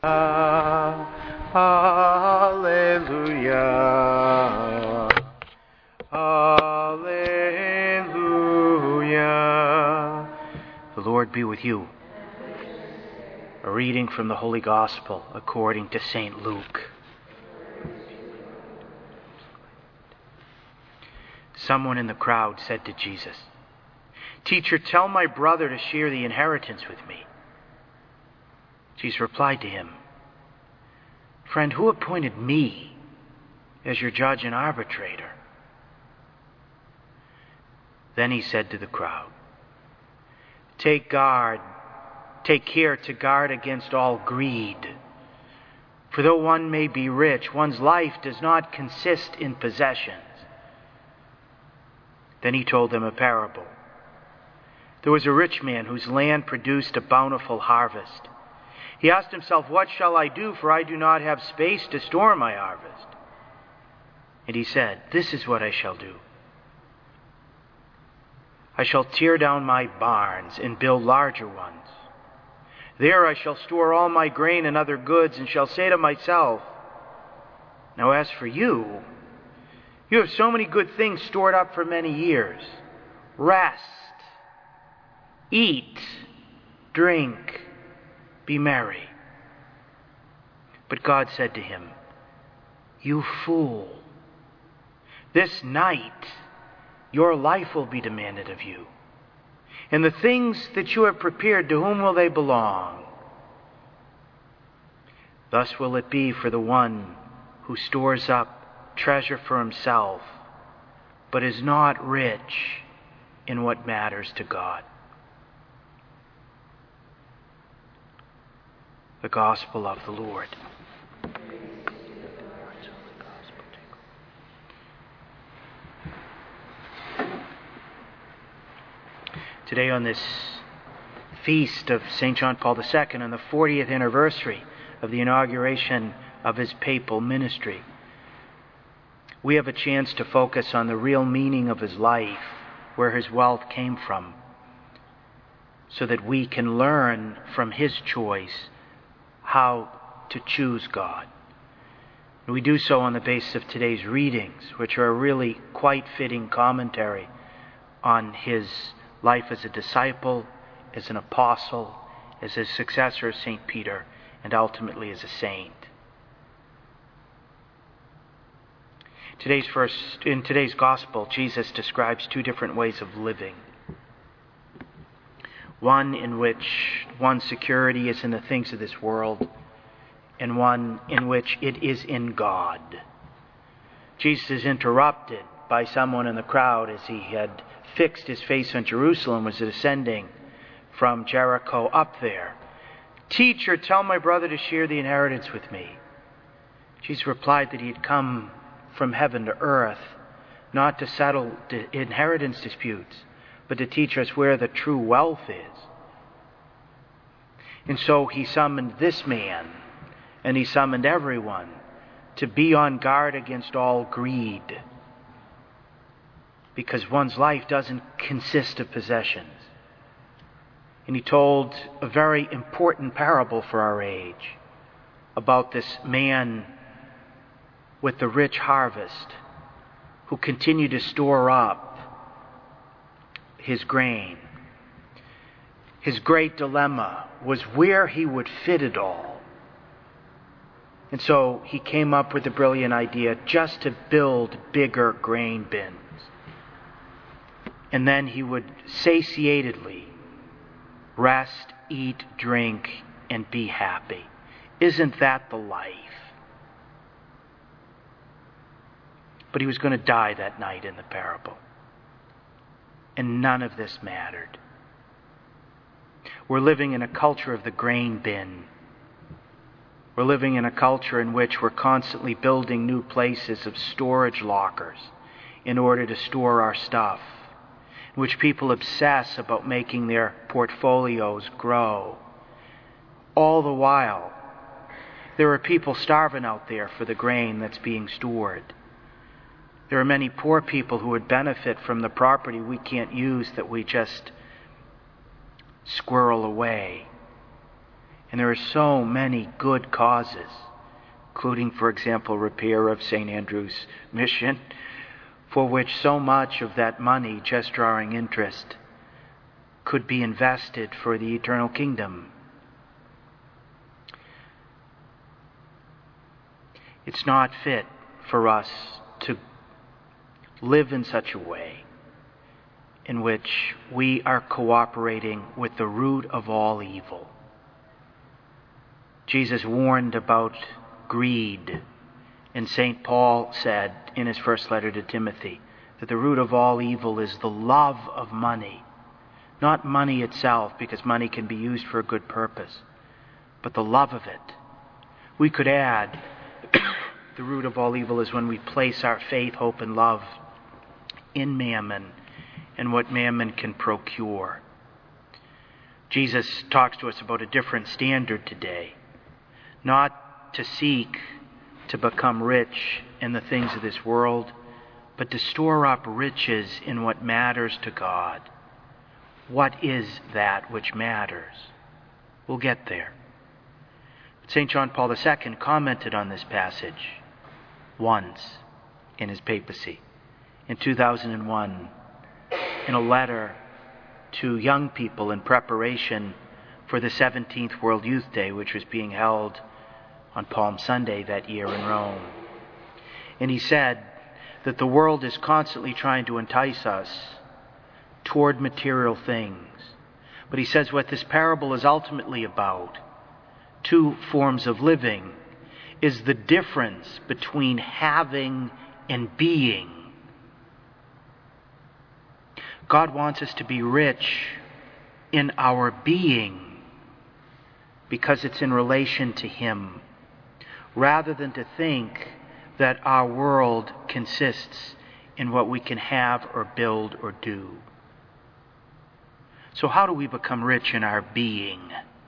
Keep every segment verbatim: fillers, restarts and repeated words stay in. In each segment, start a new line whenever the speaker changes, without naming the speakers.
Hallelujah. Hallelujah. The Lord be with you. A reading from the Holy Gospel according to Saint Luke. Someone in the crowd said to Jesus, "Teacher, tell my brother to share the inheritance with me." Jesus replied to him, "Friend, who appointed me as your judge and arbitrator?" Then he said to the crowd, Take guard, take care to guard against all greed. For though one may be rich, one's life does not consist in possessions." Then he told them a parable. There was a rich man whose land produced a bountiful harvest. He asked himself, "What shall I do, for I do not have space to store my harvest?" And he said, "This is what I shall do. I shall tear down my barns and build larger ones. There I shall store all my grain and other goods, and shall say to myself, Now as for you, you have so many good things stored up for many years. Rest, eat, drink, be merry." But God said to him, "You fool, this night your life will be demanded of you. And the things that you have prepared, to whom will they belong? Thus will it be for the one who stores up treasure for himself, but is not rich in what matters to God." The Gospel of the Lord. Today, on this feast of Saint John Paul the Second, on the fortieth anniversary of the inauguration of his papal ministry, we have a chance to focus on the real meaning of his life, where his wealth came from, so that we can learn from his choice how to choose God. And we do so on the basis of today's readings, which are a really quite fitting commentary on his life as a disciple, as an apostle, as a successor of Saint Peter, and ultimately as a saint. Today's first, in today's Gospel, Jesus describes two different ways of living. One in which one's security is in the things of this world, and one in which it is in God. Jesus is interrupted by someone in the crowd as he had fixed his face on Jerusalem, was descending from Jericho up there. "Teacher, tell my brother to share the inheritance with me." Jesus replied that he had come from heaven to earth, not to settle inheritance disputes, but to teach us where the true wealth is. And so he summoned this man, and he summoned everyone to be on guard against all greed, because one's life doesn't consist of possessions. And he told a very important parable for our age about this man with the rich harvest who continued to store up his grain. His great dilemma was where he would fit it all. And so he came up with the brilliant idea just to build bigger grain bins. And then he would satiatedly rest, eat, drink, and be happy. Isn't that the life? But he was going to die that night in the parable. And none of this mattered. We're living in a culture of the grain bin. We're living in a culture in which we're constantly building new places of storage lockers in order to store our stuff, in which people obsess about making their portfolios grow. All the while, there are people starving out there for the grain that's being stored. There are many poor people who would benefit from the property we can't use, that we just squirrel away. And there are so many good causes, including, for example, repair of Saint Andrew's Mission, for which so much of that money, just drawing interest, could be invested for the eternal kingdom. It's not fit for us to live in such a way in which we are cooperating with the root of all evil. Jesus warned about greed, and Saint Paul said in his first letter to Timothy that the root of all evil is the love of money. Not money itself, because money can be used for a good purpose, but the love of it. We could add, the root of all evil is when we place our faith, hope, and love in mammon and what mammon can procure. Jesus talks to us about a different standard today. Not to seek to become rich in the things of this world, but to store up riches in what matters to God. What is that which matters? We'll get there. Saint John Paul the Second commented on this passage once in his papacy in two thousand one in a letter to young people in preparation for the seventeenth World Youth Day, which was being held on Palm Sunday that year in Rome. And he said that the world is constantly trying to entice us toward material things. But he says what this parable is ultimately about, two forms of living, is the difference between having and being. God wants us to be rich in our being because it's in relation to Him, rather than to think that our world consists in what we can have or build or do. So how do we become rich in our being?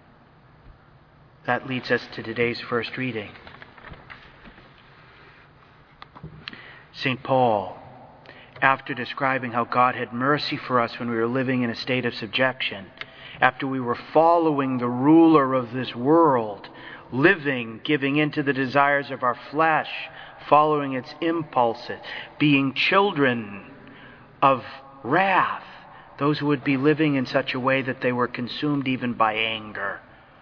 That leads us to today's first reading. Saint Paul, after describing how God had mercy for us when we were living in a state of subjection, after we were following the ruler of this world, living, giving into the desires of our flesh, following its impulses, being children of wrath, those who would be living in such a way that they were consumed even by anger.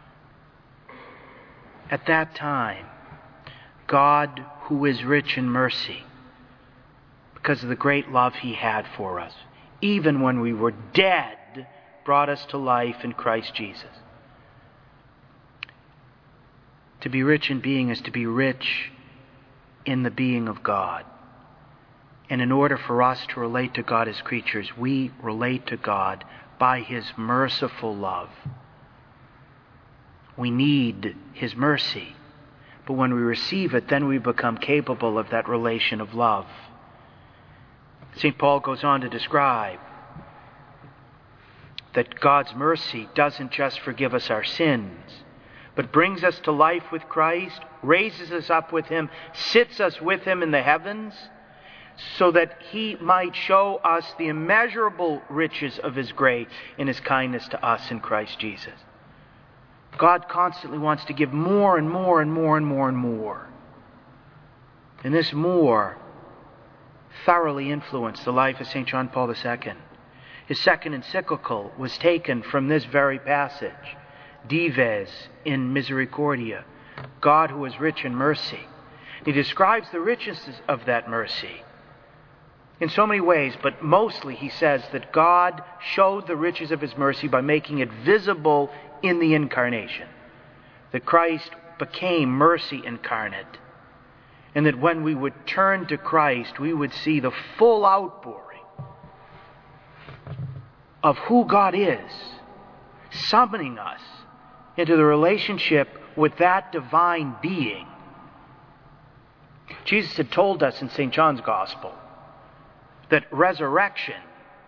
At that time, God, who is rich in mercy, because of the great love He had for us, even when we were dead, brought us to life in Christ Jesus. To be rich in being is to be rich in the being of God. And in order for us to relate to God as creatures, we relate to God by His merciful love. We need His mercy. But when we receive it, then we become capable of that relation of love. Saint Paul goes on to describe that God's mercy doesn't just forgive us our sins, but brings us to life with Christ, raises us up with Him, sits us with Him in the heavens, so that He might show us the immeasurable riches of His grace and His kindness to us in Christ Jesus. God constantly wants to give more and more and more and more and more. And this more thoroughly influenced the life of Saint John Paul the Second. His second encyclical was taken from this very passage, Dives in Misericordia, God who is rich in mercy. He describes the riches of that mercy in so many ways, but mostly he says that God showed the riches of His mercy by making it visible in the Incarnation. That Christ became mercy incarnate. And that when we would turn to Christ, we would see the full outpouring of who God is, summoning us into the relationship with that divine being. Jesus had told us in Saint John's Gospel that resurrection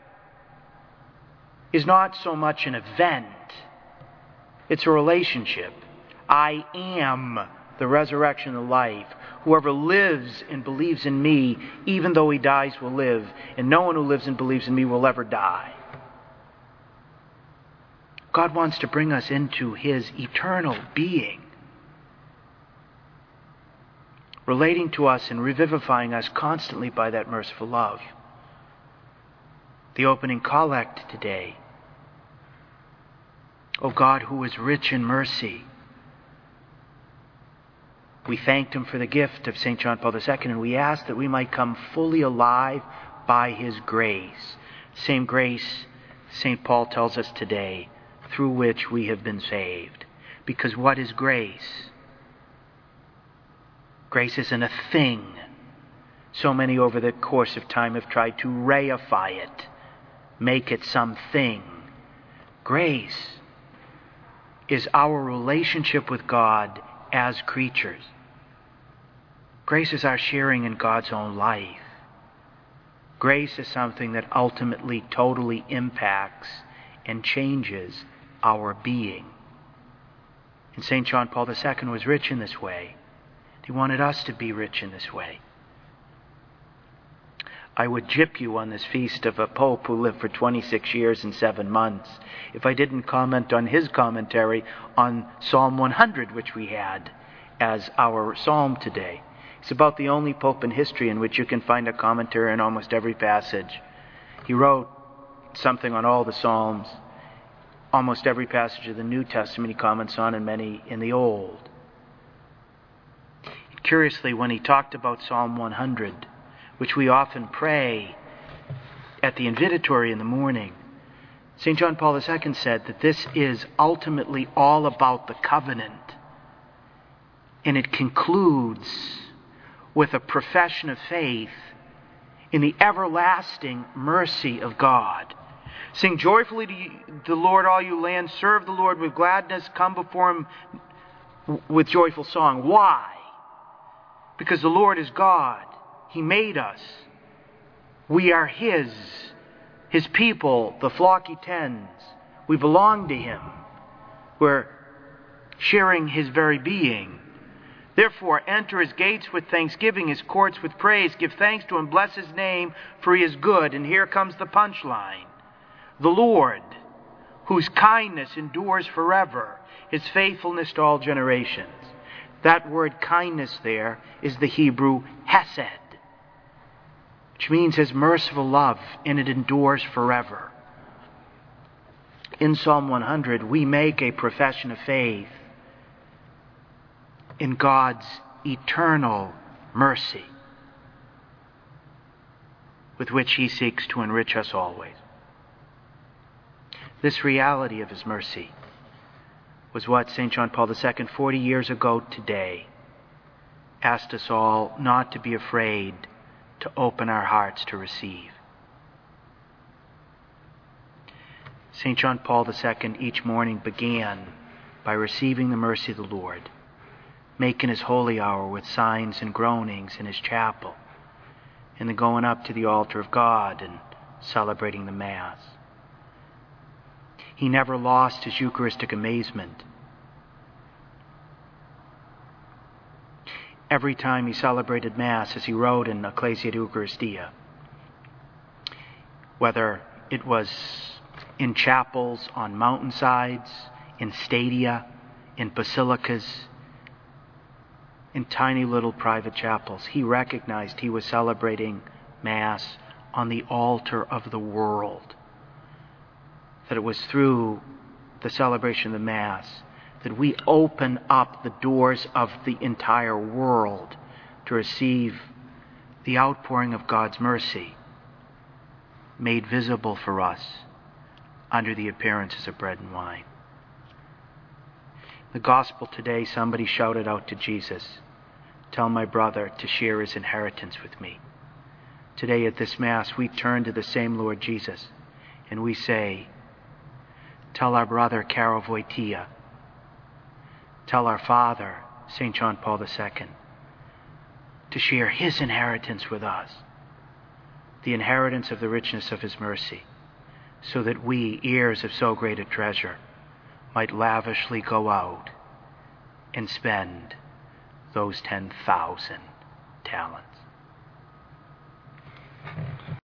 is not so much an event, it's a relationship. I am the resurrection and the life. Whoever lives and believes in me, even though he dies, will live, and no one who lives and believes in me will ever die. God wants to bring us into his eternal being, relating to us and revivifying us constantly by that merciful love. The opening collect today. O God, who is rich in mercy. We thanked him for the gift of Saint John Paul the Second, and we ask that we might come fully alive by his grace. Same grace Saint Paul tells us today, through which we have been saved. Because what is grace? Grace isn't a thing. So many over the course of time have tried to reify it, make it something. Grace is our relationship with God as creatures. Grace is our sharing in God's own life. Grace is something that ultimately totally impacts and changes our being. And Saint John Paul the Second was rich in this way. He wanted us to be rich in this way. I would gyp you on this feast of a pope who lived for twenty-six years and seven months if I didn't comment on his commentary on Psalm one hundred, which we had as our psalm today. It's about the only pope in history in which you can find a commentary on almost every passage. He wrote something on all the Psalms. Almost every passage of the New Testament he comments on, and many in the Old. Curiously, when he talked about Psalm one hundred, which we often pray at the invitatory in the morning, Saint John Paul the Second said that this is ultimately all about the covenant. And it concludes with a profession of faith in the everlasting mercy of God. Sing joyfully to the Lord, all you lands. Serve the Lord with gladness. Come before him with joyful song. Why? Because the Lord is God. He made us. We are his. His people, the flock he tends. We belong to him. We're sharing his very being. Therefore, enter his gates with thanksgiving, his courts with praise. Give thanks to him, bless his name, for he is good. And here comes the punchline. The Lord, whose kindness endures forever, his faithfulness to all generations. That word kindness there is the Hebrew hesed, which means his merciful love, and it endures forever. In Psalm one hundred, we make a profession of faith in God's eternal mercy, with which he seeks to enrich us always. This reality of his mercy was what Saint John Paul the Second, forty years ago today, asked us all not to be afraid to open our hearts to receive. Saint John Paul the Second each morning began by receiving the mercy of the Lord, making his holy hour with signs and groanings in his chapel, and then going up to the altar of God and celebrating the Mass. He never lost his Eucharistic amazement. Every time he celebrated Mass, as he wrote in Ecclesia de Eucharistia, whether it was in chapels on mountainsides, in stadia, in basilicas, in tiny little private chapels, he recognized he was celebrating Mass on the altar of the world. That it was through the celebration of the Mass that we open up the doors of the entire world to receive the outpouring of God's mercy made visible for us under the appearances of bread and wine. The gospel today, somebody shouted out to Jesus, "Tell my brother to share his inheritance with me." Today at this Mass, we turn to the same Lord Jesus and we say, "Tell our brother Karol Wojtyła, tell our father, Saint John Paul the Second, to share his inheritance with us, the inheritance of the richness of his mercy, so that we, heirs of so great a treasure, might lavishly go out and spend those ten thousand talents."